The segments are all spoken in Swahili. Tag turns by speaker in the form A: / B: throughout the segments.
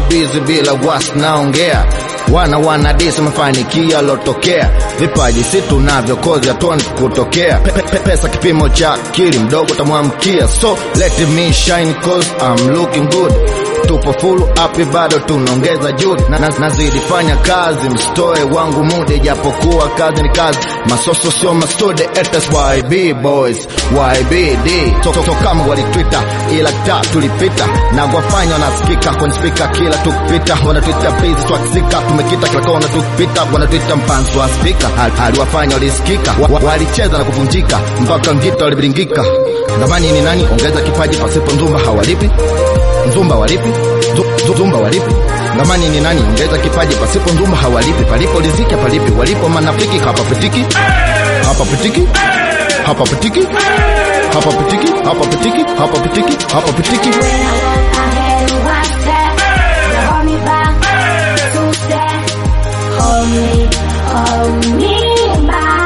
A: busy bila wasi naongea. Wana disi mafanikio lotokea. Vipaji si tunavyo kozi hatuani kutokea. Pesa kipimo cha akili mdogo tamuamkia. So let me shine cause I'm looking good. Tupo full up bado tunaongeza juhudi. Nazidi fanya kazi mstoe wangu mude. Japokuwa kazi ni kazi. Masoso sio mastude. Etas YB boys YBD. So kama wali Twitter ila ta tulipita. Na wafanya wanasikika kwenye speaker kila tukipita. Wana Twitter busy swakisika. Tumekita kila kona tukipita. Wana Twitter mpansu wa speaker. Haliwafanya walisikika. Walicheza na kuvunjika. Mpaka ngita walibiringika. Ngamani ni nani? Ongeza kipaji pasipo nzumba hawalipi. Nzumba walipi? Nzumba walipi? Ngamani ni nani? Ongeza kipaji pasipo nzumba hawalipi. Palipo riziki palipi. Walipo manafiki hapa pitiki. Hapa pitiki. Hapa pitiki. Hapa pitiki. Hapa pitiki. Hapa pitiki. Hapa pitiki.
B: When I walk ahead and one step, you hold me back, two steps. Hold me back.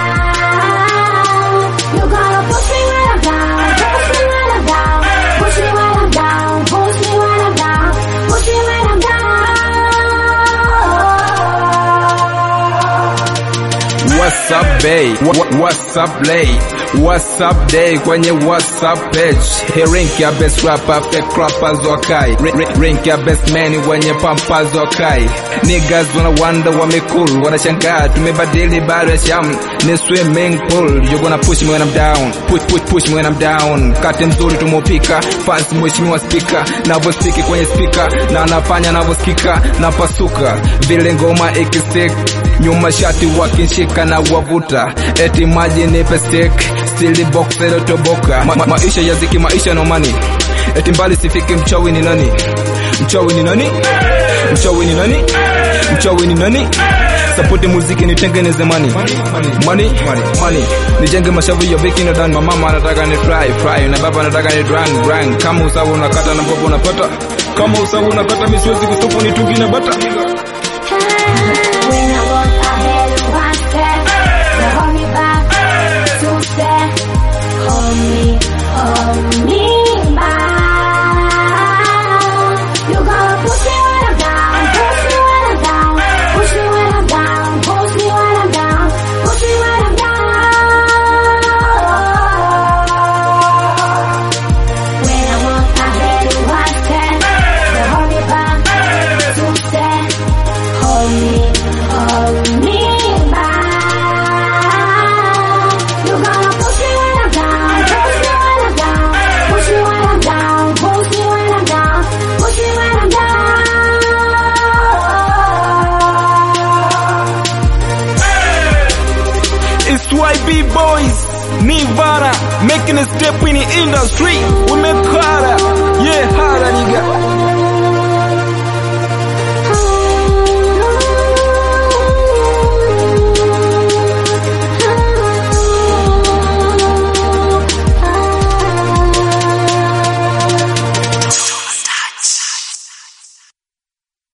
B: You gonna push me when I'm down, push me when I'm down, push me when I'm down, push me when I'm down, push me when I'm down.
C: What's up, babe? What's up, late? What's up, day? Kwenye WhatsApp page. Hey, rank ya best rapper, fake rappers wakai. Rank ya best man wenye pampers wakai. Niggas wanna wonder wamekul, wanashangaa tumebadili bado ya sham. Ni swimming pool, you gonna push me when I'm down. Push me when I'm down. Kati mzuri tumopika, fans mheshimiwa speaker. Navosiki kwenye speaker, na nafanya navosikika, napasuka. Vile ngoma ikistick, nyuma shati wakinshika na wavuta. Eti maji nipe stick, still box toboka. Maisha ya ziki, maisha no money. Eti mbali sifiki, mchawi ni nani? Mchawi ni nani? Mchawi ni nani? Mchawi ni nani? Support muziki nitengeneze money. Money. Nijenge mashavu ya baking na done. Mama anataka ni fry. Na baba anataka ni drang. Kama usawa unakata na baba unapata. Kama usawa unakata misiwezi kustopu ni tungi na bata.
B: When I walk ahead and one step, you hold me back, two steps. Hold me back. You gonna push me when I'm down, push me when I'm down, push me when I'm down, push me when I'm down, push me when I'm down. When I walk ahead and one step, you hold me back, two steps. Hold me back. You gonna push me when I'm down, push me when I'm down, push me when I'm down, push me when I'm down, push me when I'm down.
C: It's YB boys, Nirvana, making a step in the industry. We make harder, yeah, harder nigga.